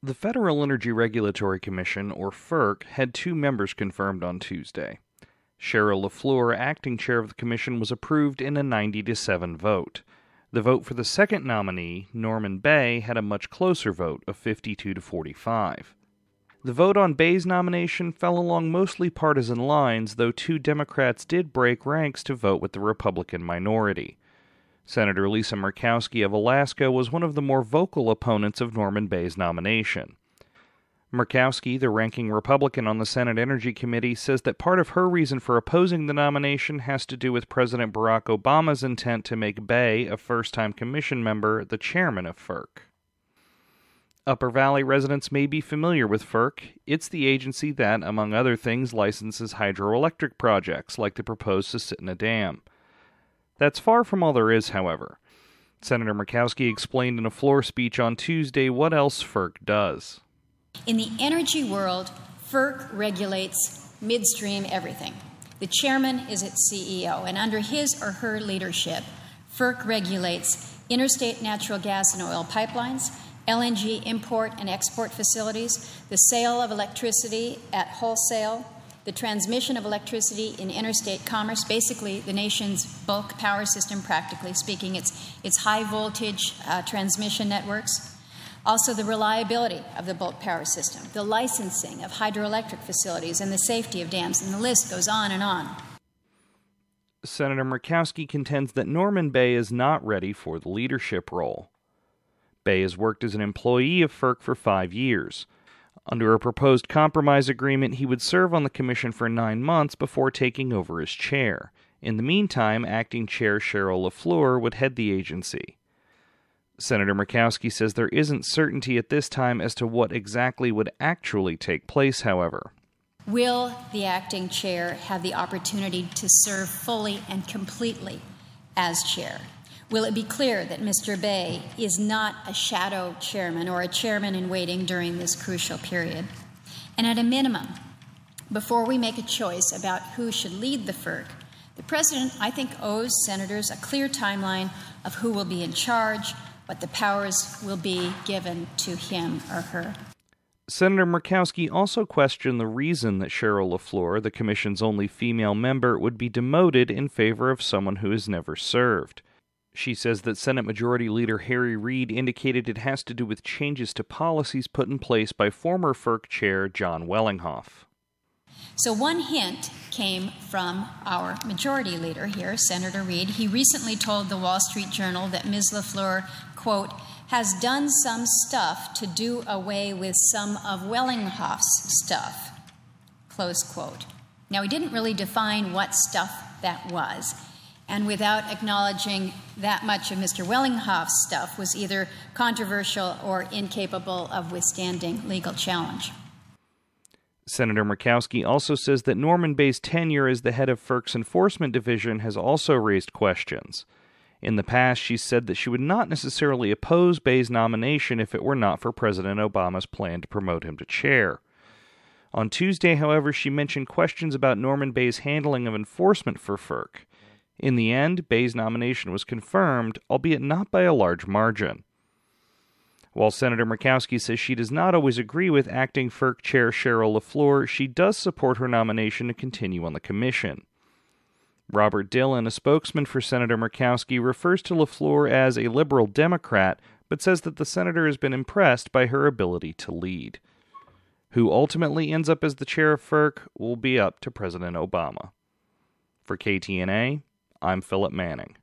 The Federal Energy Regulatory Commission, or FERC, had two members confirmed on Tuesday. Cheryl LaFleur, acting chair of the commission, was approved in a 90-7 vote. The vote for the second nominee, Norman Bay, had a much closer vote of 52-45. The vote on Bay's nomination fell along mostly partisan lines, though two Democrats did break ranks to vote with the Republican minority. Senator Lisa Murkowski of Alaska was one of the more vocal opponents of Norman Bay's nomination. Murkowski, the ranking Republican on the Senate Energy Committee, says that part of her reason for opposing the nomination has to do with President Barack Obama's intent to make Bay, a first-time commission member, the chairman of FERC. Upper Valley residents may be familiar with FERC. It's the agency that, among other things, licenses hydroelectric projects like the proposed Susitna Dam. That's far from all there is, however. Senator Murkowski explained in a floor speech on Tuesday what else FERC does. In the energy world, FERC regulates midstream everything. The chairman is its CEO, and under his or her leadership, FERC regulates interstate natural gas and oil pipelines, LNG import and export facilities, the sale of electricity at wholesale, the transmission of electricity in interstate commerce, basically the nation's bulk power system, practically speaking, its high-voltage transmission networks. Also, the reliability of the bulk power system, the licensing of hydroelectric facilities, and the safety of dams, and the list goes on and on. Senator Murkowski contends that Norman Bay is not ready for the leadership role. Bay has worked as an employee of FERC for 5 years. Under a proposed compromise agreement, he would serve on the commission for 9 months before taking over as chair. In the meantime, acting chair Cheryl LaFleur would head the agency. Senator Murkowski says there isn't certainty at this time as to what exactly would actually take place, however. Will the acting chair have the opportunity to serve fully and completely as chair? Will it be clear that Mr. Bay is not a shadow chairman or a chairman in waiting during this crucial period? And at a minimum, before we make a choice about who should lead the FERC, the President, I think, owes senators a clear timeline of who will be in charge, what the powers will be given to him or her. Senator Murkowski also questioned the reason that Cheryl LaFleur, the commission's only female member, would be demoted in favor of someone who has never served. She says that Senate Majority Leader Harry Reid indicated it has to do with changes to policies put in place by former FERC Chair John Wellinghoff. So one hint came from our Majority Leader here, Senator Reid. He recently told the Wall Street Journal that Ms. LaFleur, quote, has done some stuff to do away with some of Wellinghoff's stuff, close quote. Now, he didn't really define what stuff that was, and without acknowledging that much of Mr. Wellinghoff's stuff was either controversial or incapable of withstanding legal challenge. Senator Murkowski also says that Norman Bay's tenure as the head of FERC's Enforcement Division has also raised questions. In the past, she said that she would not necessarily oppose Bay's nomination if it were not for President Obama's plan to promote him to chair. On Tuesday, however, she mentioned questions about Norman Bay's handling of enforcement for FERC. In the end, Bay's nomination was confirmed, albeit not by a large margin. While Senator Murkowski says she does not always agree with acting FERC Chair Cheryl LaFleur, she does support her nomination to continue on the commission. Robert Dillon, a spokesman for Senator Murkowski, refers to LaFleur as a liberal Democrat, but says that the senator has been impressed by her ability to lead. Who ultimately ends up as the chair of FERC will be up to President Obama. For KTNA, I'm Philip Manning.